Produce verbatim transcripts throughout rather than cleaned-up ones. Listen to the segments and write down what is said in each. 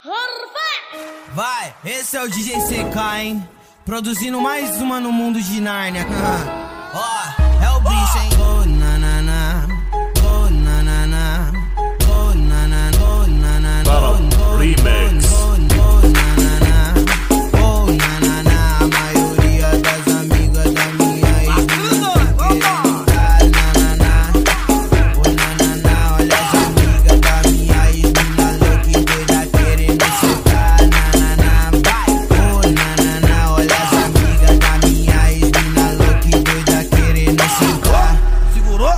Vai, esse é o D J C K, hein? Produzindo mais uma no mundo de Nárnia. Ó, oh, é o bicho, hein? Oh, na na na, oh, na na na, oh, na na na, oh, na na na, oh, Remix. oh, na na na, oh, na na na. A maioria das amigas da minha ex-mina tão querendo dar na na na, oh, na na na. Olha as amigas da minha ex-mina louca e doida querendo sentar na na na. Vai, oh, na na na. Olha as amigas da minha ex-mina louca e doida querendo sentar. Segurou?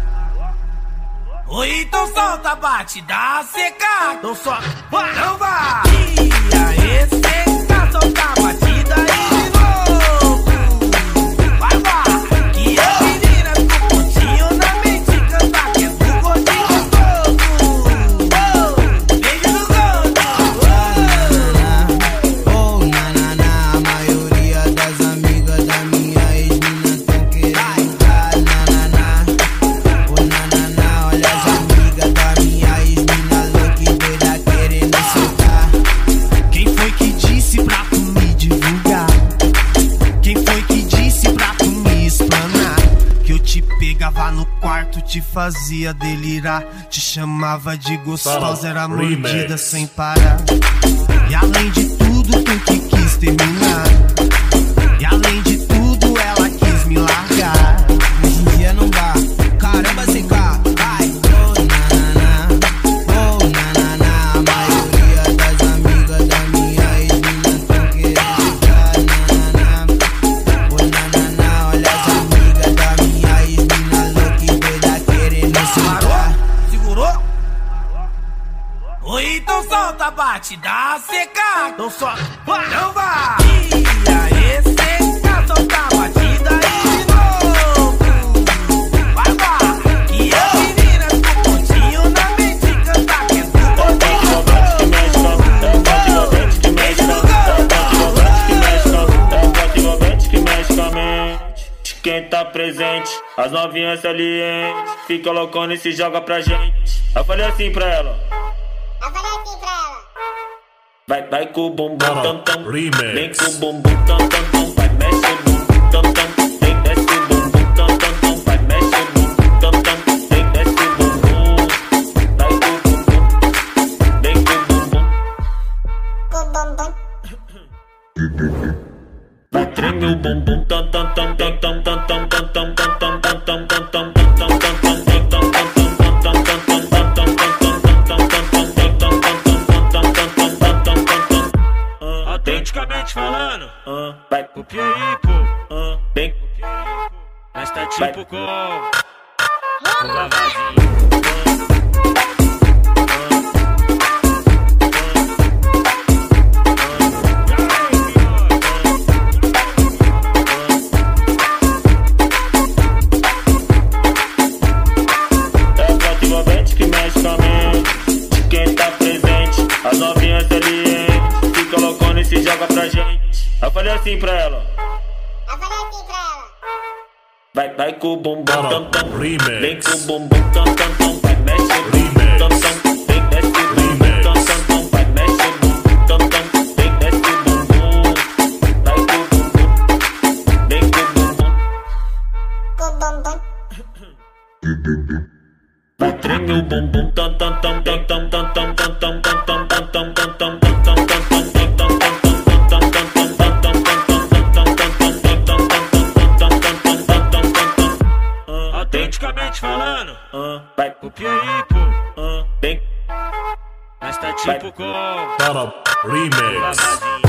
Oi, então solta, bate, dá seca. Então só, vai, não vai. E aí, seca, solta a batida aí de novo. Vai, vai. Que a menina ficou pontinho na mente, canta que é do gordinho gostoso. Beijo no gosto. Oh, na na na. A maioria das amigas da minha ex-mina tão querendo dar na na na, oh, na na na. Olha as amigas da minha ex-mina louca e doida querendo sentar. Quem foi que disse pra tu me divulgar? Quem foi que disse pra tu me explanar? Que eu te pegava no quarto, te fazia delirar, te chamava de gostosa, era mordida Remix. sem parar. E além de tudo, tu que quis terminar. E além de tudo, ela quis me largar. Hoje em dia não dá. Caramba, C K, vai. Oh, na na na, oh, na na na. A maioria das amigas da minha ex-mina tão querendo dar na na na, oh, na na na. Olha as amigas da minha ex-mina louca e doida querendo sentar. Segurou? Oi, então solta, bate, dá seca. Então só, vai, não vai. E aí, seca, solta a batida aí de novo. Vai, vai. Que a menina ficou pontinho na mente, canta que é do gordinho gostoso. Beijo no gosto. Quem tá presente, as novinhas salientes, fica loucona e se joga pra gente. Eu falei assim pra ela, Eu falei assim pra ela. vai, vai com o bumbum tam tam, Remix. vem com o bumbum tam tam tam, vai mexe o bumbum tam tam, vem desce o bumbum tam tam tam, vai mexe o bumbum tam tam, vem desce o bumbum, vai com o bumbum, vem com o bumbum, Com bombom. vai treme o bumbum tam tam tam tam tam tam tam tam tam tam tam tam tam tam tam tam tam tam. Autenticamente falando, Uh, vai, o Pieripo, uh, vem, mas tá vai. tipo com o Lavazinho. É o cativamente que mexe com a mente. Quem tá presente, as novinhas salientes, fica loucona e se joga pra gente. Eu falei assim pra ela, Eu falei assim pra ela. vai, vai com o bumbum tam tam, Remix. vem com o bumbum tam tam tam, vai mexe o bumbum tam tam, vem desce o bumbum tam tam tam, vai mexe o bumbum tam tam, vem desce o bumbum, vai com o bumbum, vem com o bumbum, Com bombom. vai treme o bumbum tam tam tam tam tam tam tam tam tam tam tam tam tam tam tam tam. Autenticamente falando, Uh, vai, o Pieripo, uh, vem, mas tá tipo com Remix. o Lavazinho.